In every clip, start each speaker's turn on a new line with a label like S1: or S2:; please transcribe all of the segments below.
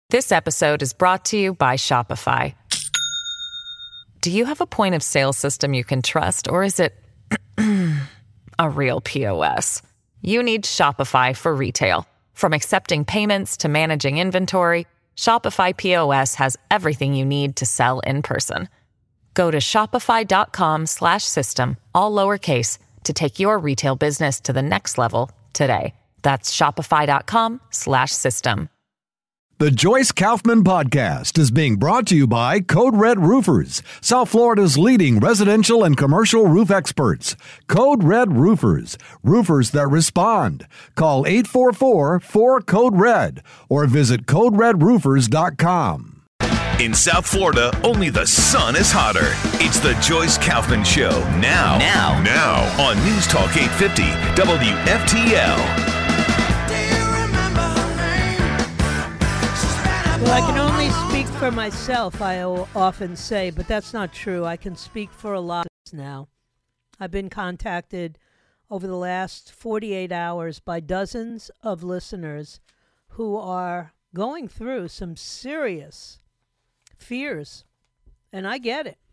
S1: This episode is brought to you by Shopify. Do you have a point of sale system you can trust, or is it a real POS? You need Shopify for retail. From accepting payments to managing inventory, Shopify POS has everything you need to sell in person. Go to shopify.com/system, all lowercase, to take your retail business to the next level today. That's shopify.com/system.
S2: The Joyce Kaufman Podcast is being brought to you by Code Red Roofers, South Florida's leading residential and commercial roof experts. Code Red Roofers, roofers that respond. Call 844-4CODE-RED or visit CodeRedRoofers.com.
S3: In South Florida, only the sun is hotter. It's the Joyce Kaufman Show now on News Talk 850 WFTL.
S4: Well, I can only speak for myself, I often say, but that's not true. I can speak for a lot now. I've been contacted over the last 48 hours by dozens of listeners who are going through some serious fears, and I get it.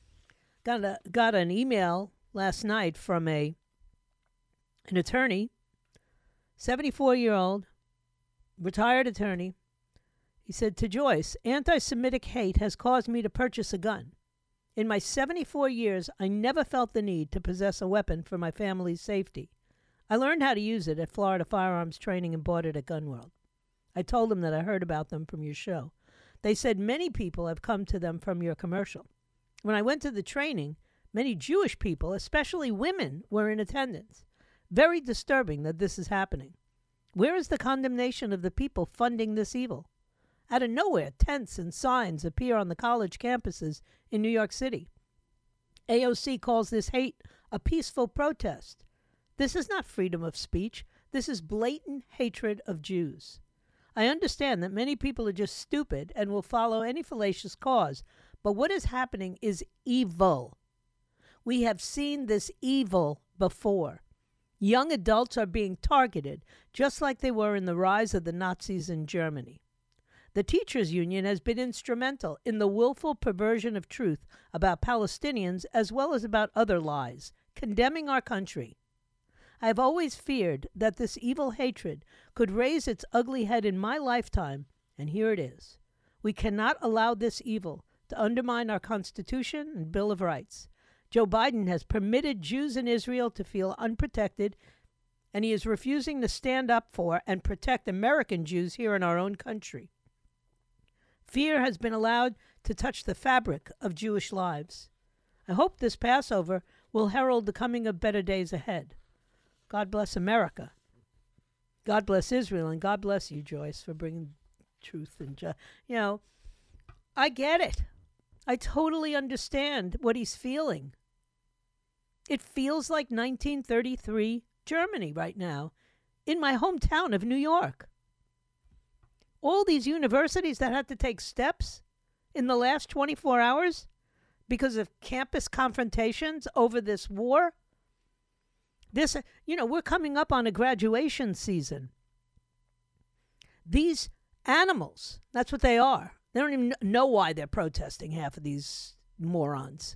S4: Got an email last night from an attorney, 74-year-old, retired attorney. He said to Joyce, anti-Semitic hate has caused me to purchase a gun. In my 74 years, I never felt the need to possess a weapon for my family's safety. I learned how to use it at Florida Firearms Training and bought it at Gun World. I told them that I heard about them from your show. They said many people have come to them from your commercial. When I went to the training, many Jewish people, especially women, were in attendance. Very disturbing that this is happening. Where is the condemnation of the people funding this evil? Out of nowhere, tents and signs appear on the college campuses in New York City. AOC calls this hate a peaceful protest. This is not freedom of speech. This is blatant hatred of Jews. I understand that many people are just stupid and will follow any fallacious cause, but what is happening is evil. We have seen this evil before. Young adults are being targeted, just like they were in the rise of the Nazis in Germany. The teachers' union has been instrumental in the willful perversion of truth about Palestinians as well as about other lies, condemning our country. I have always feared that this evil hatred could raise its ugly head in my lifetime, and here it is. We cannot allow this evil to undermine our Constitution and Bill of Rights. Joe Biden has permitted Jews in Israel to feel unprotected, and he is refusing to stand up for and protect American Jews here in our own country. Fear has been allowed to touch the fabric of Jewish lives. I hope this Passover will herald the coming of better days ahead. God bless America. God bless Israel, and God bless you, Joyce, for bringing truth and I get it. I totally understand what he's feeling. It feels like 1933 Germany right now, in my hometown of New York. All these universities that had to take steps in the last 24 hours because of campus confrontations over this war. This, we're coming up on a graduation season. These animals, that's what they are. They don't even know why they're protesting, half of these morons.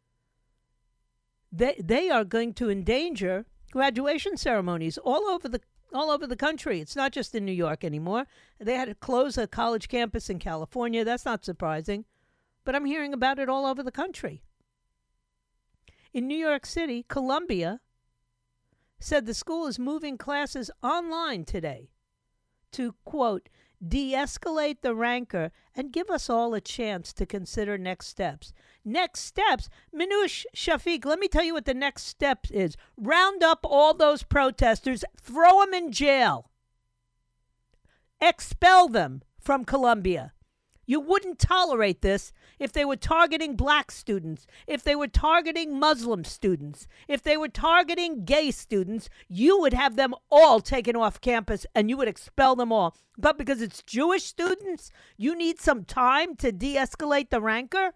S4: They are going to endanger graduation ceremonies all over the country. It's not just in New York anymore. They had to close a college campus in California. That's not surprising. But I'm hearing about it all over the country. In New York City, Columbia said the school is moving classes online today to, quote, de-escalate the rancor and give us all a chance to consider next steps. Next steps? Minouche, Shafiq, let me tell you what the next step is. Round up all those protesters, throw them in jail. Expel them from Columbia. You wouldn't tolerate this if they were targeting black students, if they were targeting Muslim students, if they were targeting gay students. You would have them all taken off campus and you would expel them all. But because it's Jewish students, you need some time to de-escalate the rancor?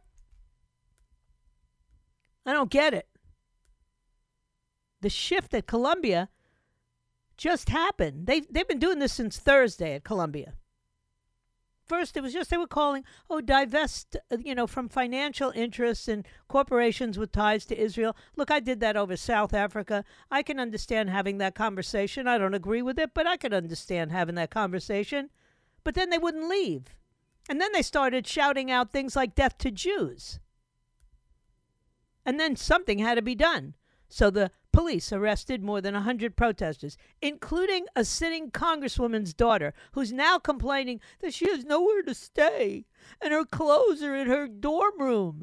S4: I don't get it. The shift at Columbia just happened. They've been doing this since Thursday at Columbia. first it was just they were calling, divest, from financial interests and corporations with ties to Israel. Look, I did that over South Africa. I can understand having that conversation. I don't agree with it, but I could understand having that conversation. But then they wouldn't leave. And then they started shouting out things like death to Jews. And then something had to be done. So the police arrested more than 100 protesters, including a sitting congresswoman's daughter, who's now complaining that she has nowhere to stay and her clothes are in her dorm room.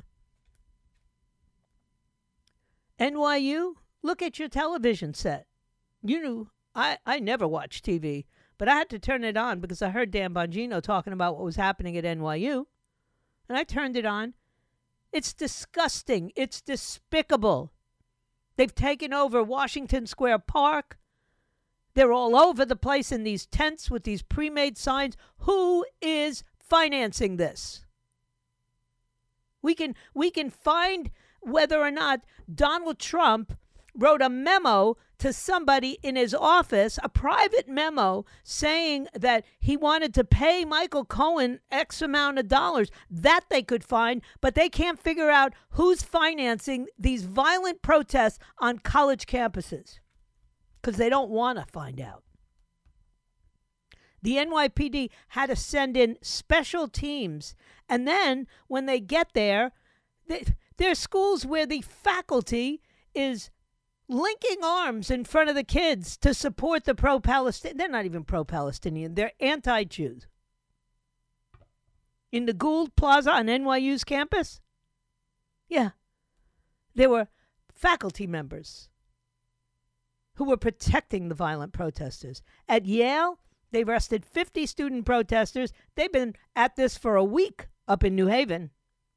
S4: NYU, look at your television set. I never watch TV, but I had to turn it on because I heard Dan Bongino talking about what was happening at NYU. And I turned it on. It's disgusting. It's despicable. They've taken over Washington Square Park. They're all over the place in these tents with these pre-made signs. Who is financing this? We can find whether or not Donald Trump wrote a memo to somebody in his office, a private memo saying that he wanted to pay Michael Cohen X amount of dollars. That they could find, but they can't figure out who's financing these violent protests on college campuses because they don't want to find out. The NYPD had to send in special teams, and then when they get there, there are schools where the faculty is linking arms in front of the kids to support the pro-Palestinian. They're not even pro-Palestinian. They're anti-Jews. In the Gould Plaza on NYU's campus, yeah, there were faculty members who were protecting the violent protesters. At Yale, they arrested 50 student protesters. They've been at this for a week up in New Haven.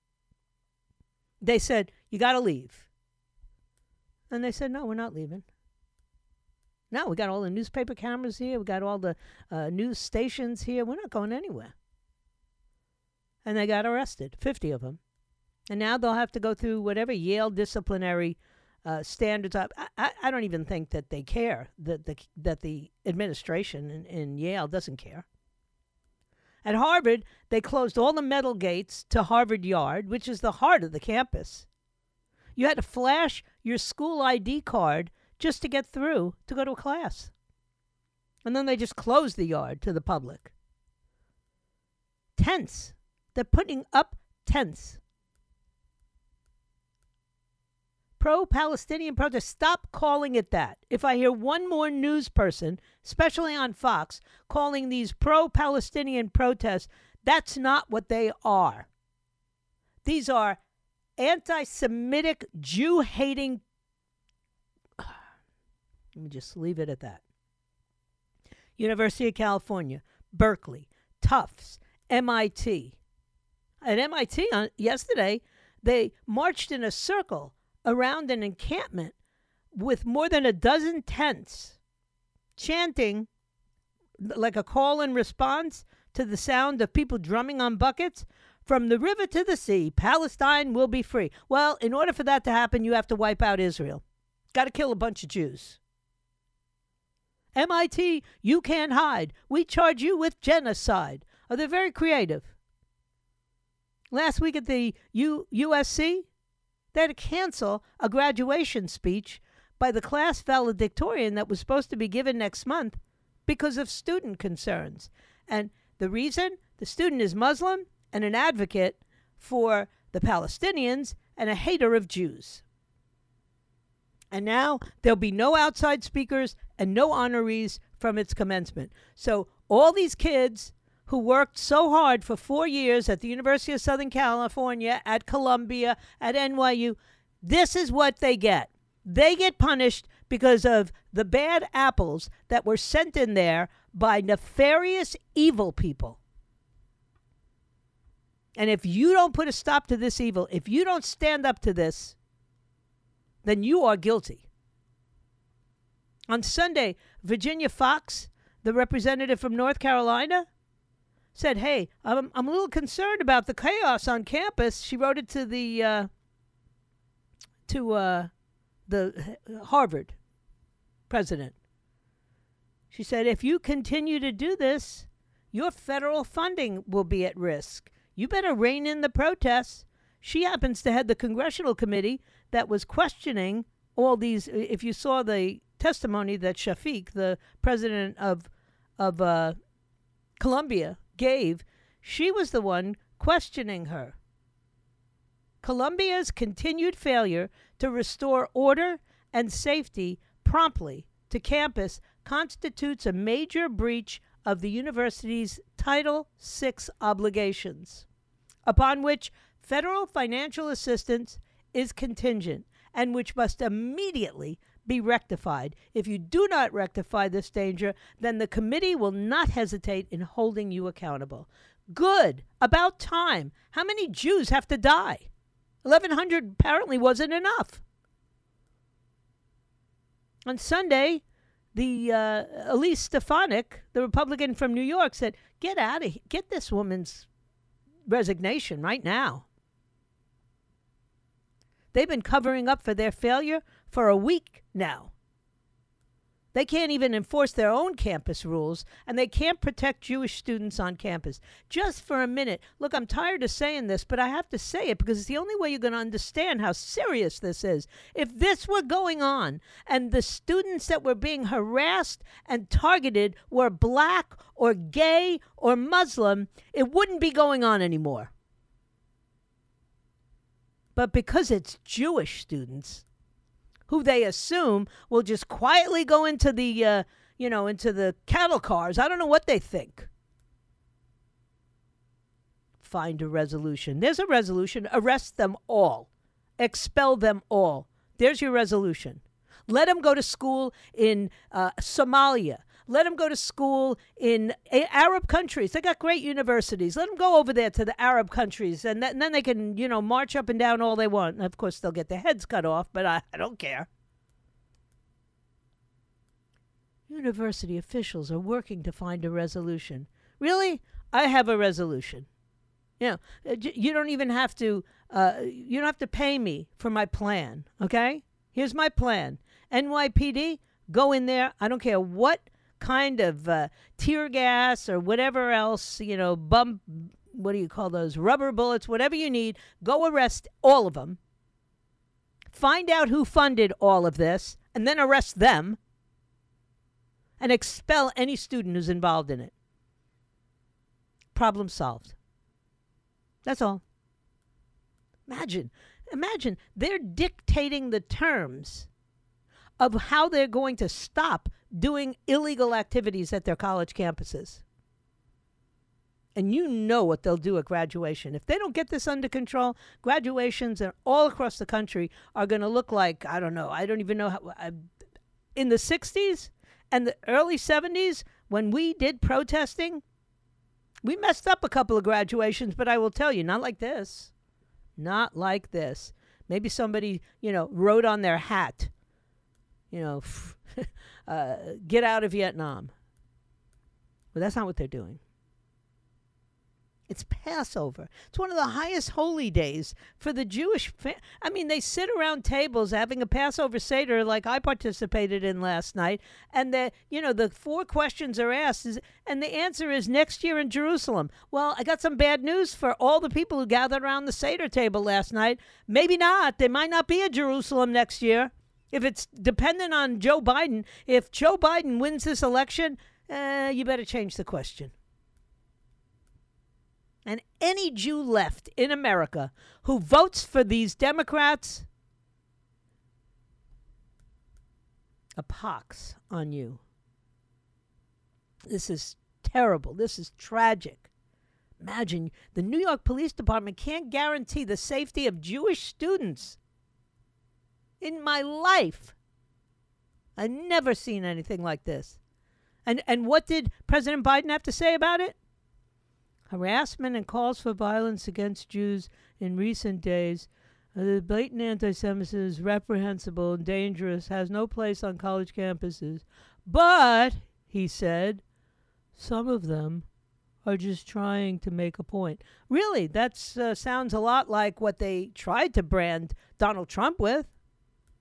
S4: They said, you got to leave. And they said, no, we're not leaving. No, we got all the newspaper cameras here. We got all the news stations here. We're not going anywhere. And they got arrested, 50 of them. And now they'll have to go through whatever Yale disciplinary standards. I don't even think that they care, that the administration in Yale doesn't care. At Harvard, they closed all the metal gates to Harvard Yard, which is the heart of the campus. You had to flash your school ID card just to get through to go to a class. And then they just closed the yard to the public. Tents. They're putting up tents. Pro-Palestinian protest. Stop calling it that. If I hear one more news person, especially on Fox, calling these pro-Palestinian protests, that's not what they are. These are anti-Semitic, Jew-hating. Let me just leave it at that. University of California, Berkeley, Tufts, MIT. At MIT yesterday, they marched in a circle around an encampment with more than a dozen tents, chanting like a call and response to the sound of people drumming on buckets. From the river to the sea, Palestine will be free. Well, in order for that to happen, you have to wipe out Israel. Got to kill a bunch of Jews. MIT, you can't hide. We charge you with genocide. Oh, they're very creative. Last week at the USC, they had to cancel a graduation speech by the class valedictorian that was supposed to be given next month because of student concerns. And the reason? The student is Muslim and an advocate for the Palestinians and a hater of Jews. And now there'll be no outside speakers and no honorees from its commencement. So all these kids who worked so hard for 4 years at the University of Southern California, at Columbia, at NYU, this is what they get. They get punished because of the bad apples that were sent in there by nefarious, evil people. And if you don't put a stop to this evil, if you don't stand up to this, then you are guilty. On Sunday, Virginia Fox, the representative from North Carolina, said, hey, I'm a little concerned about the chaos on campus. She wrote it to the Harvard president. She said, if you continue to do this, your federal funding will be at risk. You better rein in the protests. She happens to head the congressional committee that was questioning all these. If you saw the testimony that Shafiq, the president of Colombia, gave, she was the one questioning her. Colombia's continued failure to restore order and safety promptly to campus constitutes a major breach of the university's Title VI obligations, upon which federal financial assistance is contingent and which must immediately be rectified. If you do not rectify this danger, then the committee will not hesitate in holding you accountable. Good. About time. How many Jews have to die? 1,100 apparently wasn't enough. On Sunday, the Elise Stefanik, the Republican from New York, said, get this woman's resignation right now. They've been covering up for their failure for a week now. They can't even enforce their own campus rules, and they can't protect Jewish students on campus. Just for a minute, look, I'm tired of saying this, but I have to say it because it's the only way you're going to understand how serious this is. If this were going on and the students that were being harassed and targeted were black or gay or Muslim, it wouldn't be going on anymore. But because it's Jewish students, who they assume will just quietly go into the, into the cattle cars. I don't know what they think. Find a resolution. There's a resolution. Arrest them all. Expel them all. There's your resolution. Let them go to school in Somalia. Let them go to school in Arab countries. They got great universities. Let them go over there to the Arab countries, and then they can, march up and down all they want. And of course, they'll get their heads cut off, but I don't care. University officials are working to find a resolution. Really? I have a resolution. You don't even have to. You don't have to pay me for my plan. Okay? Here's my plan. NYPD, go in there. I don't care what kind of tear gas or whatever else, what do you call those, rubber bullets, whatever you need, go arrest all of them. Find out who funded all of this, and then arrest them, and expel any student who's involved in it. Problem solved. That's all. Imagine, they're dictating the terms of how they're going to stop doing illegal activities at their college campuses. And you know what they'll do at graduation. If they don't get this under control, graduations all across the country are going to look like, I don't even know how. In the 60s and the early 70s, when we did protesting, we messed up a couple of graduations, but I will tell you, not like this. Not like this. Maybe somebody, wrote on their hat, get out of Vietnam. Well, that's not what they're doing. It's Passover. It's one of the highest holy days for the Jewish they sit around tables having a Passover Seder like I participated in last night. And the 4 questions are asked, and the answer is next year in Jerusalem. Well, I got some bad news for all the people who gathered around the Seder table last night. Maybe not. There might not be a Jerusalem next year. If it's dependent on Joe Biden, if Joe Biden wins this election, you better change the question. And any Jew left in America who votes for these Democrats, a pox on you. This is terrible. This is tragic. Imagine the New York Police Department can't guarantee the safety of Jewish students. In my life, I've never seen anything like this. And what did President Biden have to say about it? Harassment and calls for violence against Jews in recent days. The blatant anti-Semitism is reprehensible and dangerous, has no place on college campuses. But, he said, some of them are just trying to make a point. Really, that sounds a lot like what they tried to brand Donald Trump with.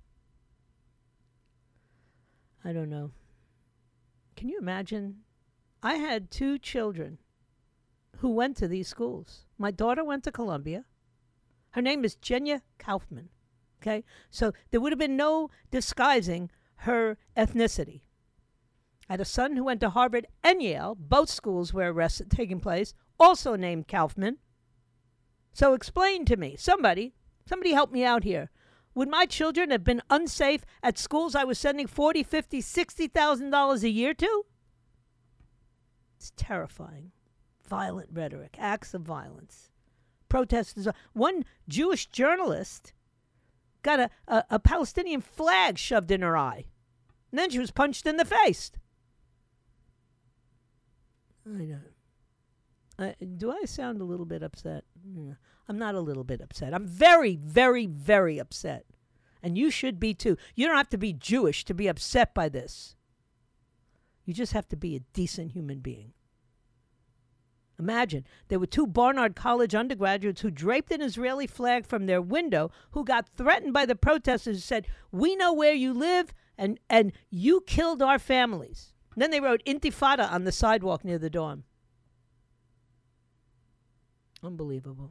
S4: I don't know. Can you imagine I had 2 children who went to these schools. My daughter went to Columbia. Her name is Jenya Kaufman. Okay? So there would have been no disguising her ethnicity. I had a son who went to Harvard and Yale, both schools where arrests had taken place, also named Kaufman. So explain to me, somebody help me out here. Would my children have been unsafe at schools I was sending $40,000, $50,000, $60,000 a year to? It's terrifying. Violent rhetoric, acts of violence. Protesters. One Jewish journalist got a Palestinian flag shoved in her eye. And then she was punched in the face. I know. Do I sound a little bit upset? I'm not a little bit upset. I'm very, very, very upset. And you should be too. You don't have to be Jewish to be upset by this. You just have to be a decent human being. Imagine, there were 2 Barnard College undergraduates who draped an Israeli flag from their window who got threatened by the protesters who said, "We know where you live and you killed our families." And then they wrote Intifada on the sidewalk near the dorm. Unbelievable.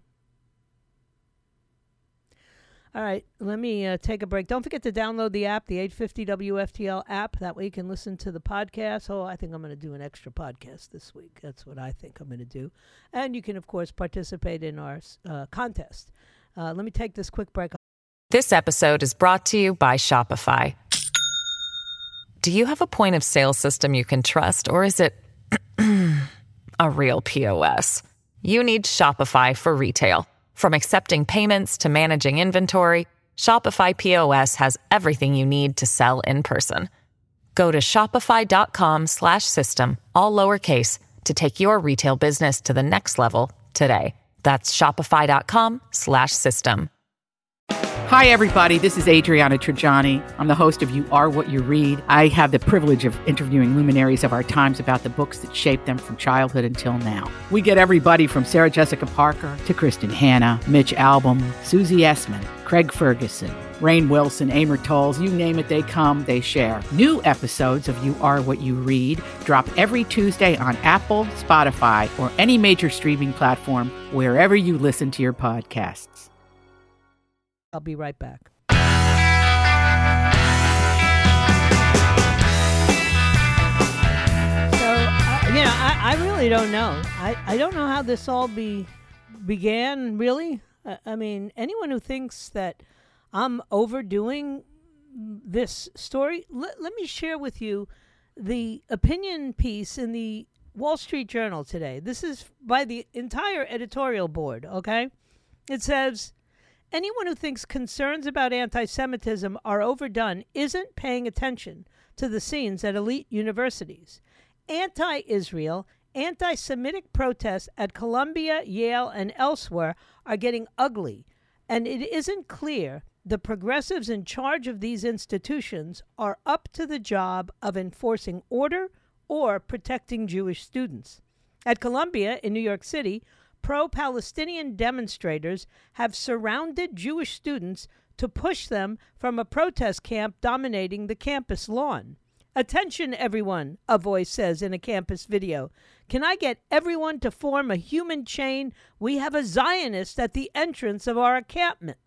S4: All right, let me take a break. Don't forget to download the app, the 850 WFTL app. That way you can listen to the podcast. Oh, I think I'm going to do an extra podcast this week. That's what I think I'm going to do. And you can, of course, participate in our contest. Let me take this quick break.
S1: This episode is brought to you by Shopify. Do you have a point of sale system you can trust, or is it a real POS? You need Shopify for retail. From accepting payments to managing inventory, Shopify POS has everything you need to sell in person. Go to shopify.com/system, all lowercase, to take your retail business to the next level today. That's shopify.com/system.
S5: Hi, everybody. This is Adriana Trajani. I'm the host of You Are What You Read. I have the privilege of interviewing luminaries of our times about the books that shaped them from childhood until now. We get everybody from Sarah Jessica Parker to Kristen Hanna, Mitch Albom, Susie Essman, Craig Ferguson, Rainn Wilson, Amor Tolls, you name it, they come, they share. New episodes of You Are What You Read drop every Tuesday on Apple, Spotify, or any major streaming platform wherever you listen to your podcasts.
S4: I'll be right back. So, I really don't know. I don't know how this all began, really. I mean, anyone who thinks that I'm overdoing this story, let me share with you the opinion piece in the Wall Street Journal today. This is by the entire editorial board, okay? It says, anyone who thinks concerns about anti-Semitism are overdone isn't paying attention to the scenes at elite universities. Anti-Israel, anti-Semitic protests at Columbia, Yale, and elsewhere are getting ugly, and it isn't clear the progressives in charge of these institutions are up to the job of enforcing order or protecting Jewish students. At Columbia in New York City, pro-Palestinian demonstrators have surrounded Jewish students to push them from a protest camp dominating the campus lawn. "Attention, everyone," a voice says in a campus video. "Can I get everyone to form a human chain? We have a Zionist at the entrance of our encampment."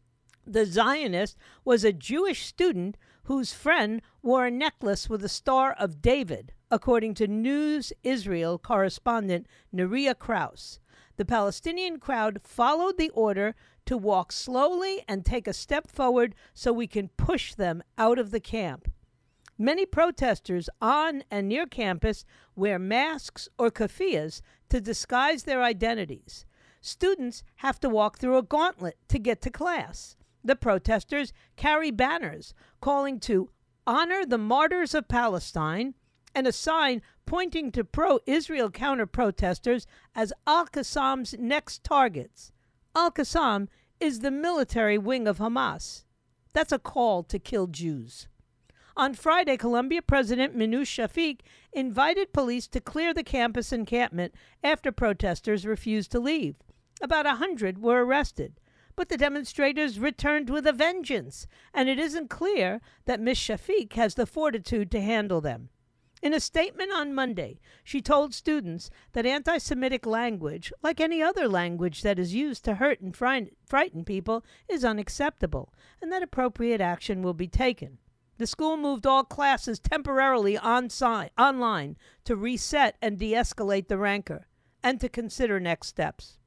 S4: The Zionist was a Jewish student whose friend wore a necklace with a Star of David, according to News Israel correspondent Neria Krause. The Palestinian crowd followed the order to walk slowly and take a step forward so we can push them out of the camp. Many protesters on and near campus wear masks or keffiyehs to disguise their identities. Students have to walk through a gauntlet to get to class. The protesters carry banners calling to honor the martyrs of Palestine and a sign pointing to pro-Israel counter-protesters as Al-Qassam's next targets. Al-Qassam is the military wing of Hamas. That's a call to kill Jews. On Friday, Columbia President Minouche Shafik invited police to clear the campus encampment after protesters refused to leave. About 100 were arrested, but the demonstrators returned with a vengeance, and it isn't clear that Ms. Shafik has the fortitude to handle them. In a statement on Monday, she told students that anti-Semitic language, like any other language that is used to hurt and frighten people, is unacceptable, and that appropriate action will be taken. The school moved all classes temporarily online to reset and de-escalate the rancor, and to consider next steps.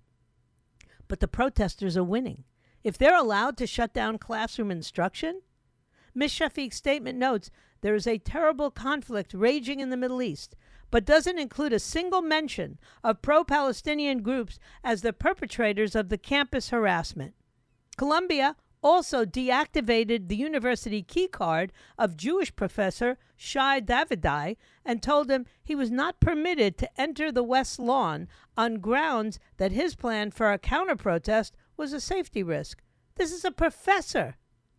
S4: But the protesters are winning. If they're allowed to shut down classroom instruction, Ms. Shafiq's statement notes there is a terrible conflict raging in the Middle East, but doesn't include a single mention of pro-Palestinian groups as the perpetrators of the campus harassment. Columbia also deactivated the university key card of Jewish professor Shai Davidai and told him he was not permitted to enter the West Lawn on grounds that his plan for a counter-protest was a safety risk. This is a professor.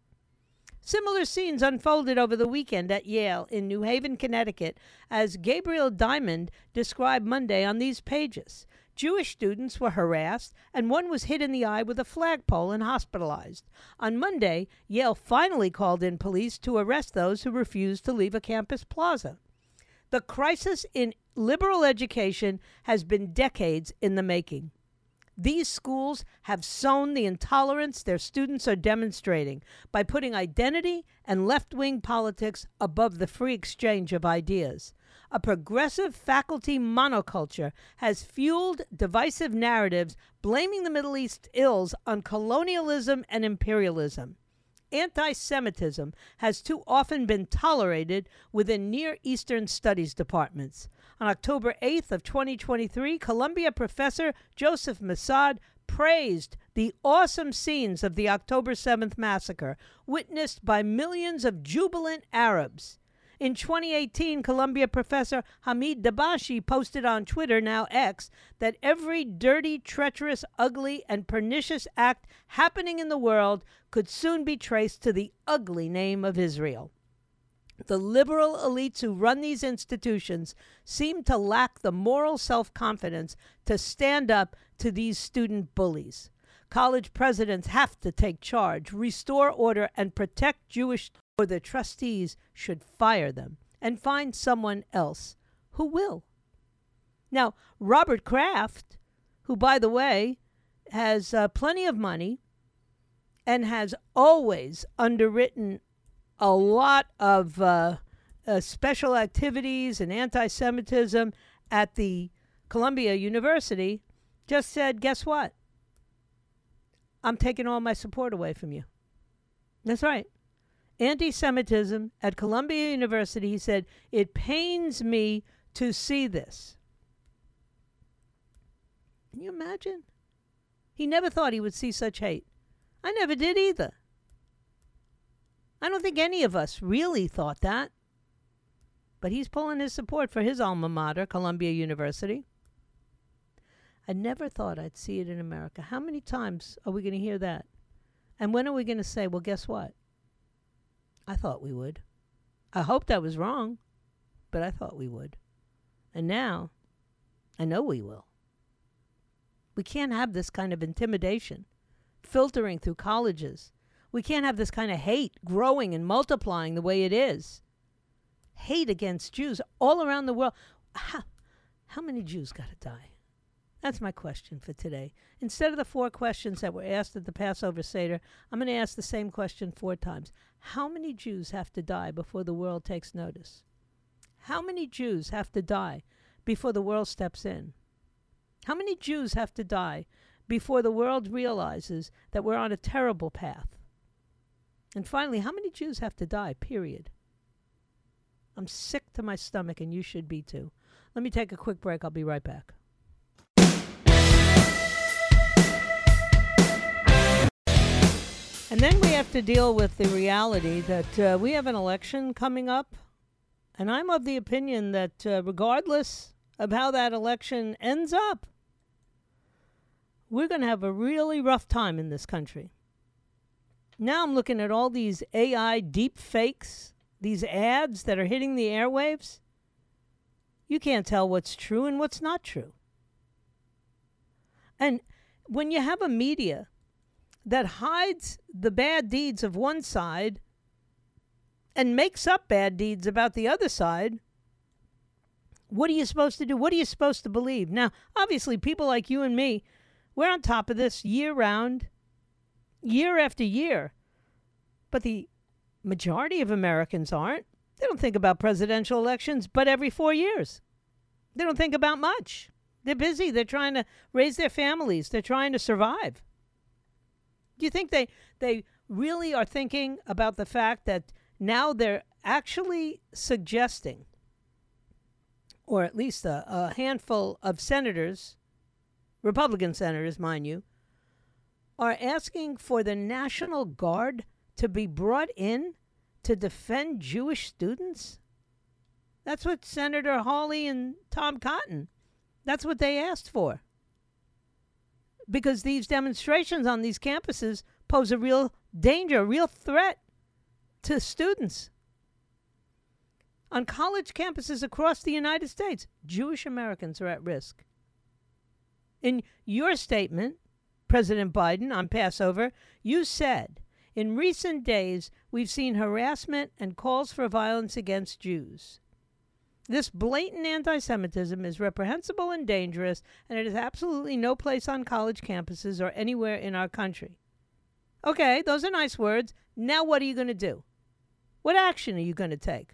S4: Similar scenes unfolded over the weekend at Yale in New Haven, Connecticut, as Gabriel Diamond described Monday on these pages. Jewish students were harassed, and one was hit in the eye with a flagpole and hospitalized. On Monday, Yale finally called in police to arrest those who refused to leave a campus plaza. The crisis in liberal education has been decades in the making. These schools have sown the intolerance their students are demonstrating by putting identity and left-wing politics above the free exchange of ideas. A progressive faculty monoculture has fueled divisive narratives blaming the Middle East ills on colonialism and imperialism. Anti-Semitism has too often been tolerated within Near Eastern studies departments. On October 8th of 2023, Columbia professor Joseph Massad praised the awesome scenes of the October 7th massacre, witnessed by millions of jubilant Arabs. In 2018, Columbia professor Hamid Dabashi posted on Twitter, now X, that every dirty, treacherous, ugly, and pernicious act happening in the world could soon be traced to the ugly name of Israel. The liberal elites who run these institutions seem to lack the moral self-confidence to stand up to these student bullies. College presidents have to take charge, restore order, and protect Jewish, or the trustees should fire them and find someone else who will. Now, Robert Kraft, who, by the way, has plenty of money and has always underwritten a lot of special activities and anti-Semitism at the Columbia University, just said, guess what? I'm taking all my support away from you. That's right. Anti-Semitism at Columbia University, he said, it pains me to see this. Can you imagine? He never thought he would see such hate. I never did either. I don't think any of us really thought that. But he's pulling his support for his alma mater, Columbia University. I never thought I'd see it in America. How many times are we going to hear that? And when are we going to say, well, guess what? I thought we would. I hoped I was wrong, but I thought we would. And now, I know we will. We can't have this kind of intimidation filtering through colleges. We can't have this kind of hate growing and multiplying the way it is. Hate against Jews all around the world. How many Jews got to die? That's my question for today. Instead of the 4 questions that were asked at the Passover Seder, I'm going to ask the same question 4 times. How many Jews have to die before the world takes notice? How many Jews have to die before the world steps in? How many Jews have to die before the world realizes that we're on a terrible path? And finally, how many Jews have to die, period? I'm sick to my stomach, and you should be too. Let me take a quick break. I'll be right back. And then we have to deal with the reality that we have an election coming up. And I'm of the opinion that regardless of how that election ends up, we're going to have a really rough time in this country. Now I'm looking at all these AI deep fakes, these ads that are hitting the airwaves. You can't tell what's true and what's not true. And when you have a media that hides the bad deeds of one side and makes up bad deeds about the other side, What are you supposed to do? What are you supposed to believe? Now, obviously, people like you and me, we're on top of this year-round, year after year. But the majority of Americans aren't. They don't think about presidential elections but every 4 years. They don't think about much. They're busy. They're trying to raise their families. They're trying to survive. Do you think they really are thinking about the fact that now they're actually suggesting, or at least a handful of senators, Republican senators, mind you, are asking for the National Guard to be brought in to defend Jewish students? That's what Senator Hawley and Tom Cotton, that's what they asked for. Because these demonstrations on these campuses pose a real danger, a real threat to students. On college campuses across the United States, Jewish Americans are at risk. In your statement, President Biden, on Passover, you said, in recent days, we've seen harassment and calls for violence against Jews. This blatant anti-Semitism is reprehensible and dangerous, and it has absolutely no place on college campuses or anywhere in our country. Okay, those are nice words. Now what are you going to do? What action are you going to take?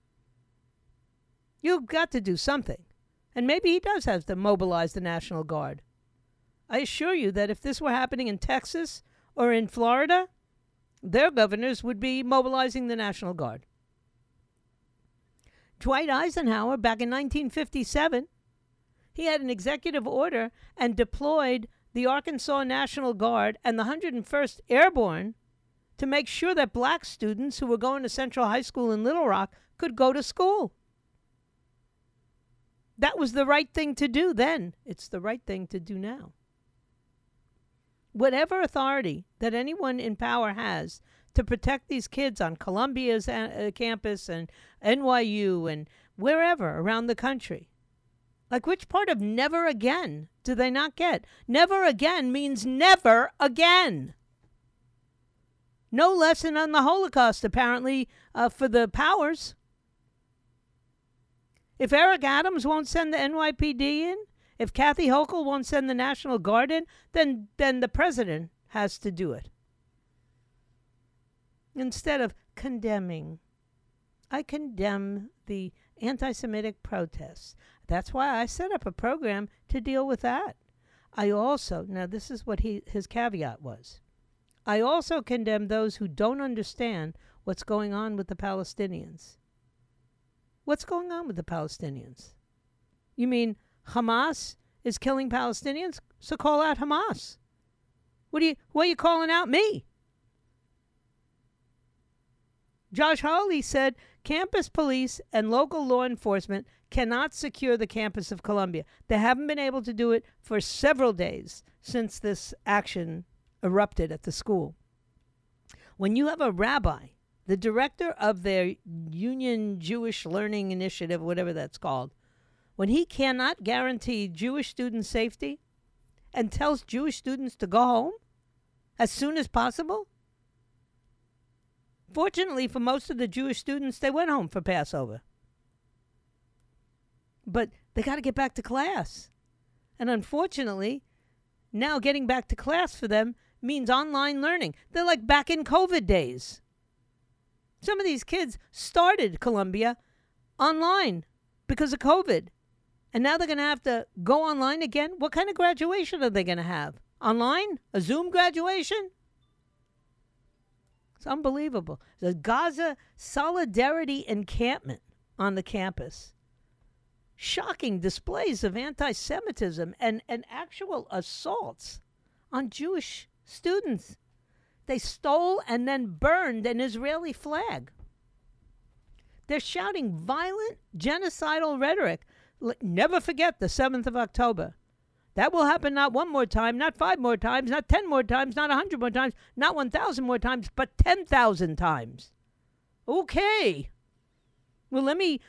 S4: You've got to do something. And maybe he does have to mobilize the National Guard. I assure you that if this were happening in Texas or in Florida, their governors would be mobilizing the National Guard. Dwight Eisenhower, back in 1957, he had an executive order and deployed the Arkansas National Guard and the 101st Airborne to make sure that black students who were going to Central High School in Little Rock could go to school. That was the right thing to do then. It's the right thing to do now. Whatever authority that anyone in power has to protect these kids on Columbia's campus and NYU and wherever around the country. Like, which part of never again do they not get? Never again means never again. No lesson on the Holocaust, apparently, for the powers. If Eric Adams won't send the NYPD in, if Kathy Hochul won't send the National Guard in, then the president has to do it. Instead of condemning, I condemn the anti-Semitic protests. That's why I set up a program to deal with that. I also, now this is what his caveat was, I also condemn those who don't understand what's going on with the Palestinians. What's going on with the Palestinians? You mean Hamas is killing Palestinians? So call out Hamas. What are you calling out me? Josh Hawley said campus police and local law enforcement cannot secure the campus of Columbia. They haven't been able to do it for several days since this action erupted at the school. When you have a rabbi, the director of their Union Jewish Learning Initiative, whatever that's called, when he cannot guarantee Jewish student safety and tells Jewish students to go home as soon as possible, fortunately for most of the Jewish students, they went home for Passover. But they got to get back to class. And unfortunately, now getting back to class for them means online learning. They're like back in COVID days. Some of these kids started Columbia online because of COVID. And now they're going to have to go online again. What kind of graduation are they going to have? Online? A Zoom graduation? It's unbelievable. The Gaza Solidarity Encampment on the campus. Shocking displays of anti-Semitism and actual assaults on Jewish students. They stole and then burned an Israeli flag. They're shouting violent, genocidal rhetoric. Never forget the 7th of October. That will happen not one more time, not 5 more times, not 10 more times, not 100 more times, not 1,000 more times, but 10,000 times. Okay. Well, let me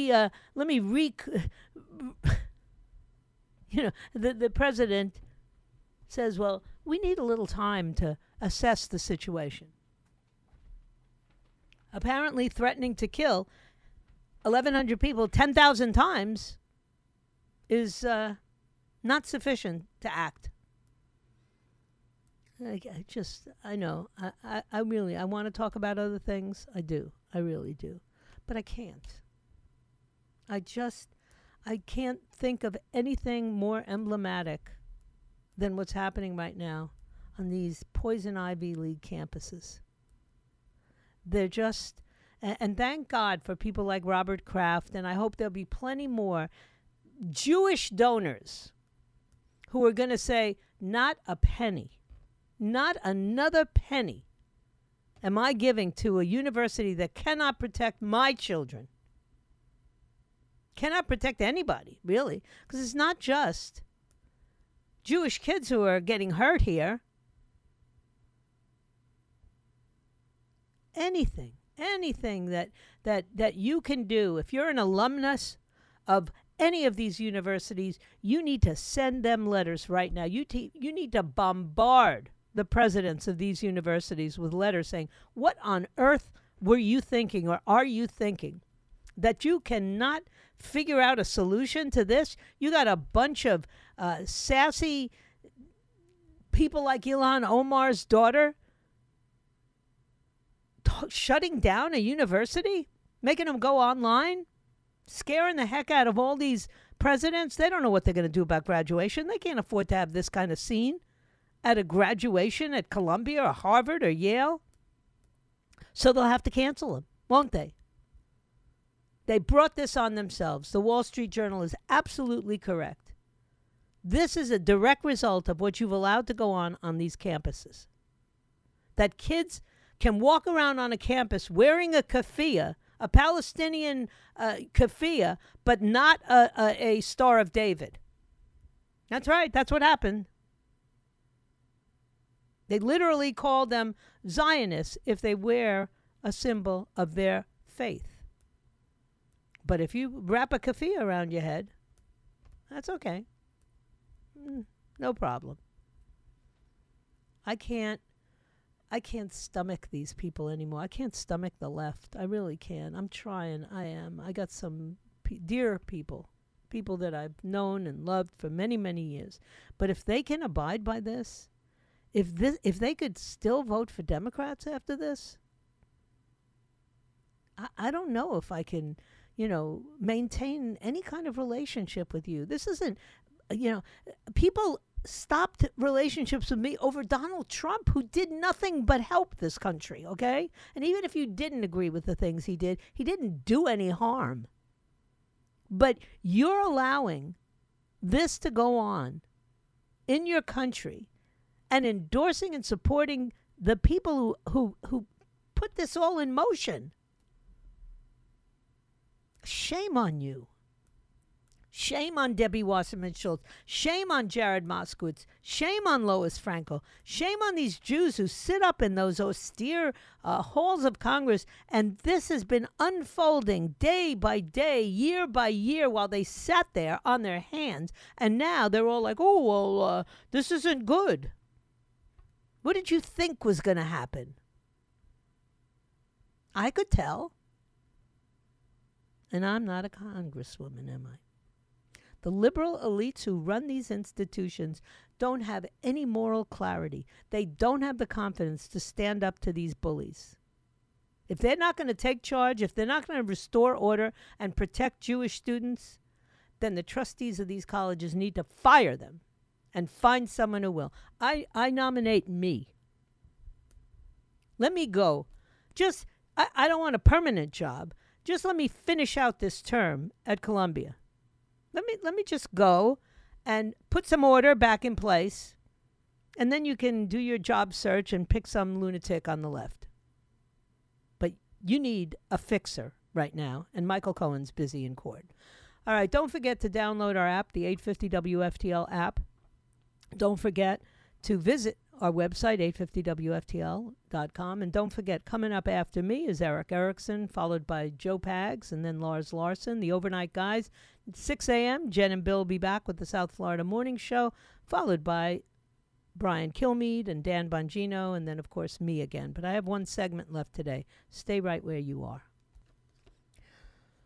S4: the president says, well, we need a little time to assess the situation. Apparently threatening to kill 1,100 people 10,000 times is not sufficient to act. I know. I really want to talk about other things. I do. I really do. But I can't. I can't think of anything more emblematic than what's happening right now on these Poison Ivy League campuses. They're just, and thank God for people like Robert Kraft, and I hope there'll be plenty more Jewish donors who are going to say, not a penny, not another penny am I giving to a university that cannot protect my children. Cannot protect anybody, really, because it's not just Jewish kids who are getting hurt here. Anything that you can do, if you're an alumnus of any of these universities, you need to send them letters right now. You need to bombard the presidents of these universities with letters saying, what on earth were you thinking, or are you thinking, that you cannot figure out a solution to this? You got a bunch of sassy people like Ilhan Omar's daughter shutting down a university, making them go online, scaring the heck out of all these presidents. They don't know what they're going to do about graduation. They can't afford to have this kind of scene at a graduation at Columbia or Harvard or Yale. So they'll have to cancel them, won't they? They brought this on themselves. The Wall Street Journal is absolutely correct. This is a direct result of what you've allowed to go on these campuses. That kids can walk around on a campus wearing a keffiyeh, a Palestinian keffiyeh, but not a Star of David. That's right. That's what happened. They literally call them Zionists if they wear a symbol of their faith. But if you wrap a keffiyeh around your head, that's okay. No problem. I can't stomach these people anymore. I can't stomach the left. I really can't. I'm trying. I am. I got some dear people that I've known and loved for many, many years. But if they can abide by this, if they could still vote for Democrats after this, I don't know if I can, maintain any kind of relationship with you. This isn't, people stopped relationships with me over Donald Trump, who did nothing but help this country, okay? And even if you didn't agree with the things he didn't do any harm. But you're allowing this to go on in your country and endorsing and supporting the people who put this all in motion. Shame on you. Shame on Debbie Wasserman Schultz. Shame on Jared Moskowitz. Shame on Lois Frankel. Shame on these Jews who sit up in those austere halls of Congress. And this has been unfolding day by day, year by year, while they sat there on their hands. And now they're all like, this isn't good. What did you think was going to happen? I could tell. And I'm not a congresswoman, am I? The liberal elites who run these institutions don't have any moral clarity. They don't have the confidence to stand up to these bullies. If they're not going to take charge, if they're not going to restore order and protect Jewish students, then the trustees of these colleges need to fire them and find someone who will. I nominate me. Let me go. I don't want a permanent job. Just let me finish out this term at Columbia. Let me just go and put some order back in place, and then you can do your job search and pick some lunatic on the left. But you need a fixer right now, and Michael Cohen's busy in court. All right, don't forget to download our app, the 850 WFTL app. Don't forget to visit our website, 850WFTL.com. And don't forget, coming up after me is Eric Erickson, followed by Joe Pags, and then Lars Larson, the Overnight Guys. At 6 a.m., Jen and Bill will be back with the South Florida Morning Show, followed by Brian Kilmeade and Dan Bongino, and then, of course, me again. But I have one segment left today. Stay right where you are.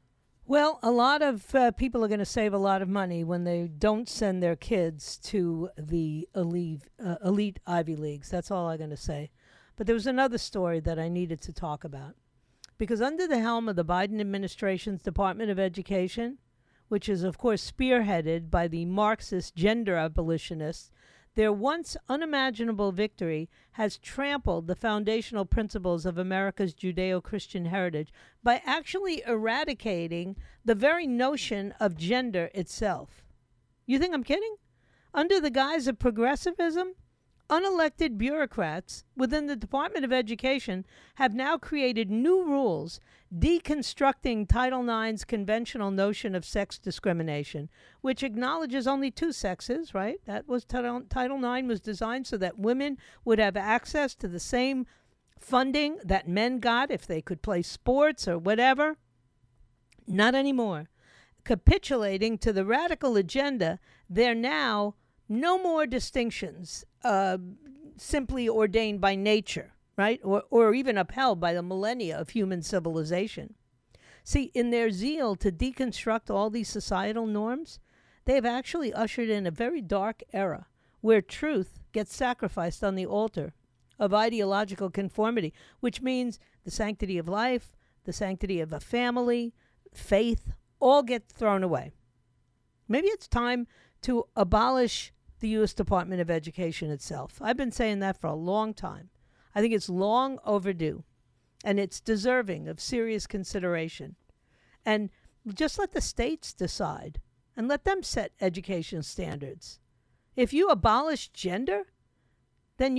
S4: Well, a lot of people are going to save a lot of money when they don't send their kids to the elite Ivy Leagues. That's all I'm going to say. But there was another story that I needed to talk about. Because under the helm of the Biden administration's Department of Education, which is, of course, spearheaded by the Marxist gender abolitionists, their once unimaginable victory has trampled the foundational principles of America's Judeo-Christian heritage by actually eradicating the very notion of gender itself. You think I'm kidding? Under the guise of progressivism, unelected bureaucrats within the Department of Education have now created new rules deconstructing Title IX's conventional notion of sex discrimination, which acknowledges only two sexes, right? That was Title IX was designed so that women would have access to the same funding that men got if they could play sports or whatever. Not anymore. Capitulating to the radical agenda, they're now no more distinctions simply ordained by nature, right? Or even upheld by the millennia of human civilization. See, in their zeal to deconstruct all these societal norms, they have actually ushered in a very dark era where truth gets sacrificed on the altar of ideological conformity, which means the sanctity of life, the sanctity of a family, faith, all get thrown away. Maybe it's time to abolish the U.S. Department of Education itself. I've been saying that for a long time. I think it's long overdue, and it's deserving of serious consideration. And just let the states decide, and let them set education standards. If you abolish gender, then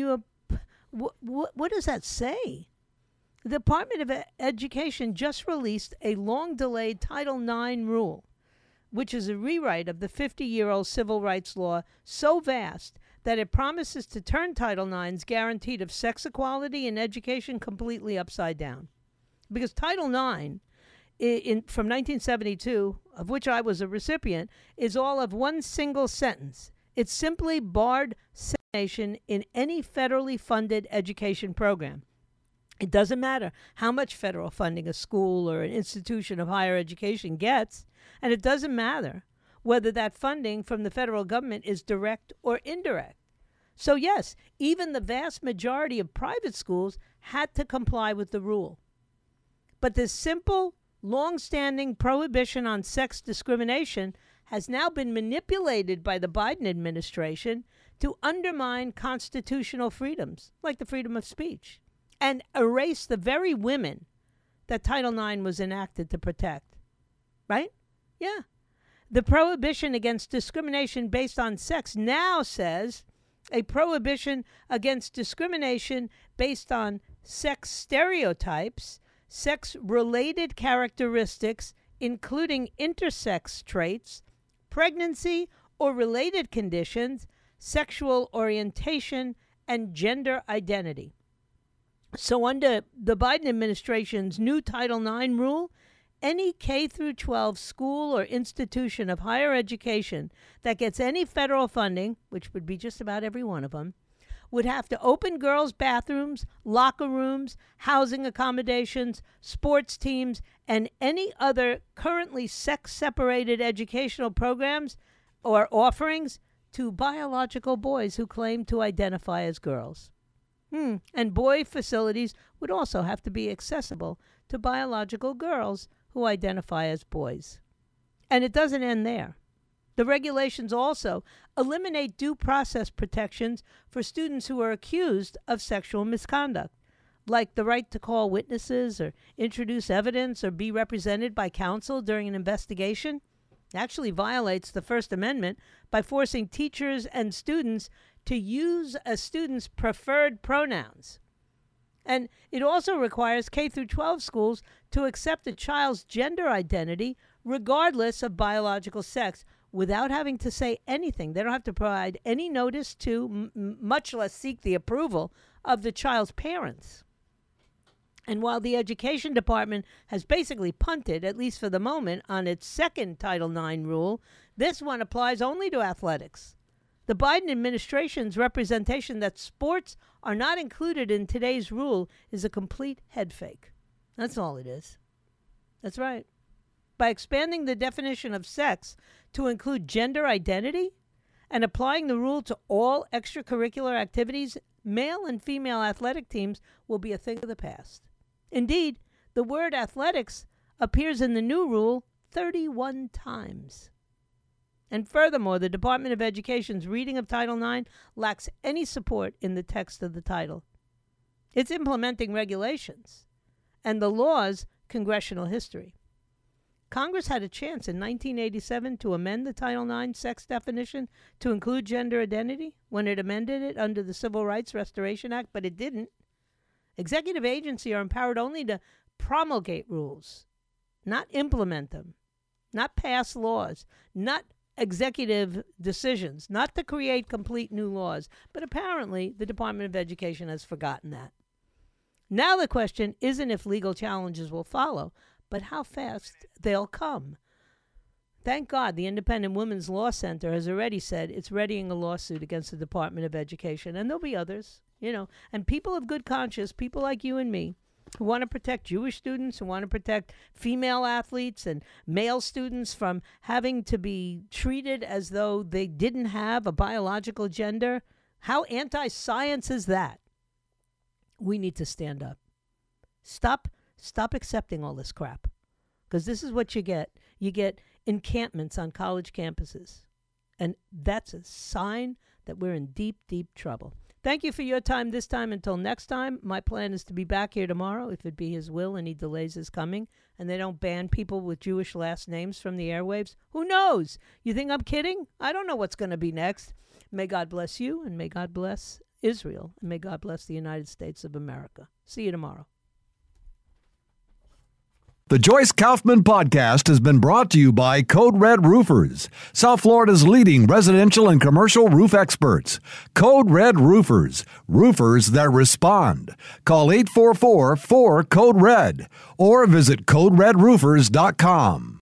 S4: what does that say? The Department of Education just released a long-delayed Title IX rule, which is a rewrite of the 50-year-old civil rights law so vast that it promises to turn Title IX's guarantee of sex equality in education completely upside down. Because Title IX, from 1972, of which I was a recipient, is all of one single sentence. It simply barred segregation in any federally funded education program. It doesn't matter how much federal funding a school or an institution of higher education gets, and it doesn't matter whether that funding from the federal government is direct or indirect. So yes, even the vast majority of private schools had to comply with the rule. But this simple, long-standing prohibition on sex discrimination has now been manipulated by the Biden administration to undermine constitutional freedoms, like the freedom of speech, and erase the very women that Title IX was enacted to protect. Right? Yeah. The prohibition against discrimination based on sex now says a prohibition against discrimination based on sex stereotypes, sex-related characteristics, including intersex traits, pregnancy or related conditions, sexual orientation, and gender identity. So under the Biden administration's new Title IX rule, any K-12 school or institution of higher education that gets any federal funding, which would be just about every one of them, would have to open girls' bathrooms, locker rooms, housing accommodations, sports teams, and any other currently sex-separated educational programs or offerings to biological boys who claim to identify as girls. And boy facilities would also have to be accessible to biological girls who identify as boys. And it doesn't end there. The regulations also eliminate due process protections for students who are accused of sexual misconduct, like the right to call witnesses or introduce evidence or be represented by counsel during an investigation. It actually violates the First Amendment by forcing teachers and students to use a student's preferred pronouns. And it also requires K-12 schools to accept a child's gender identity regardless of biological sex without having to say anything. They don't have to provide any notice to, much less seek the approval of the child's parents. And while the Education Department has basically punted, at least for the moment, on its second Title IX rule, this one applies only to athletics. The Biden administration's representation that sports are not included in today's rule is a complete head fake. That's all it is. That's right. by expanding the definition of sex to include gender identity and applying the rule to all extracurricular activities, male and female athletic teams will be a thing of the past. Indeed, the word athletics appears in the new rule 31 times. And furthermore, the Department of Education's reading of Title IX lacks any support in the text of the title. It's implementing regulations and the law's congressional history. Congress had a chance in 1987 to amend the Title IX sex definition to include gender identity when it amended it under the Civil Rights Restoration Act, but it didn't. Executive agencies are empowered only to promulgate rules, not implement them, not pass laws, not executive decisions, not to create complete new laws. But apparently, the Department of Education has forgotten that. Now the question isn't if legal challenges will follow, but how fast they'll come. Thank God the Independent Women's Law Center has already said it's readying a lawsuit against the Department of Education, and there'll be others, and people of good conscience, people like you and me, who want to protect Jewish students, who want to protect female athletes and male students from having to be treated as though they didn't have a biological gender. How anti-science is that? We need to stand up. Stop accepting all this crap, because this is what you get. You get encampments on college campuses, and that's a sign that we're in deep, deep trouble. Thank you for your time this time. Until next time, my plan is to be back here tomorrow, if it be his will and he delays his coming, and they don't ban people with Jewish last names from the airwaves. Who knows? You think I'm kidding? I don't know what's going to be next. May God bless you, and may God bless Israel, and may God bless the United States of America. See you tomorrow.
S2: The Joyce Kaufman Podcast has been brought to you by Code Red Roofers, South Florida's leading residential and commercial roof experts. Code Red Roofers, roofers that respond. Call 844-4-CODE-RED or visit CodeRedRoofers.com.